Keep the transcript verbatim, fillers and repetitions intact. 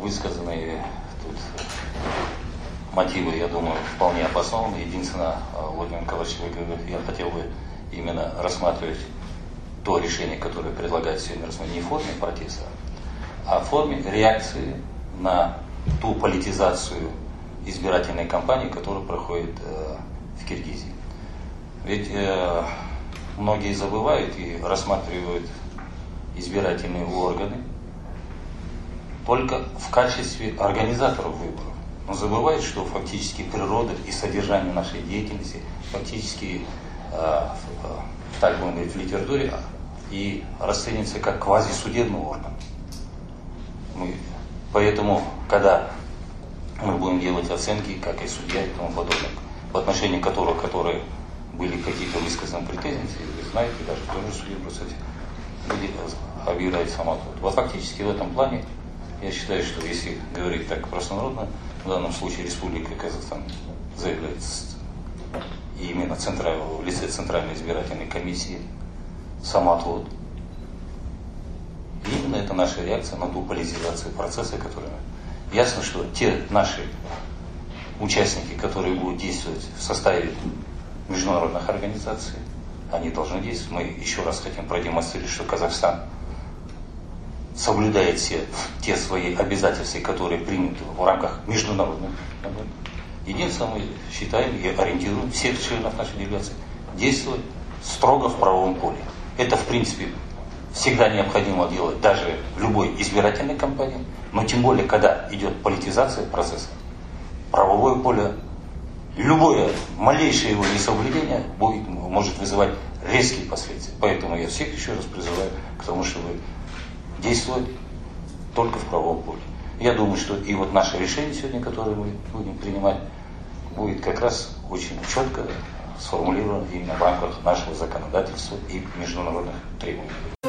высказанные тут мотивы, я думаю, вполне обоснованы. Единственное, Владимир Николаевич, я хотел бы именно рассматривать то решение, которое предлагает сегодня рассмотреть, не в форме протеста, а в форме реакции на ту политизацию избирательной кампании, которая проходит э, в Киргизии. Ведь э, многие забывают и рассматривают избирательные органы только в качестве организаторов выборов. Но забывают, что фактически природа и содержание нашей деятельности фактически, э, так будем говорить в литературе, и расценивается как квазисудебный орган. Мы, поэтому, когда мы будем делать оценки, как и судья и тому подобное, в отношении которых, которые были какие-то высказаны претензии, вы знаете, даже в том же судебном процессе будет объявлять самоотвод. Вот фактически в этом плане я считаю, что если говорить так простонародно, в данном случае Республика Казахстан заявляет и именно централь, в лице Центральной избирательной комиссии самоотвод. И именно это наша реакция на ту политизацию процесса, которая... Ясно, что те наши участники, которые будут действовать в составе международных организаций, они должны действовать. Мы еще раз хотим продемонстрировать, что Казахстан соблюдает все те свои обязательства, которые приняты в рамках международных. Единственное, мы считаем и ориентируем всех членов нашей делегации действовать строго в правовом поле. Это, в принципе, всегда необходимо делать даже в любой избирательной кампании, но тем более, когда идет политизация процесса, правовое поле, любое малейшее его несоблюдение будет, может вызывать резкие последствия. Поэтому я всех еще раз призываю к тому, чтобы действовать только в правовом поле. Я думаю, что и вот наше решение сегодня, которое мы будем принимать, будет как раз очень четко сформулировано именно в рамках нашего законодательства и международных требований.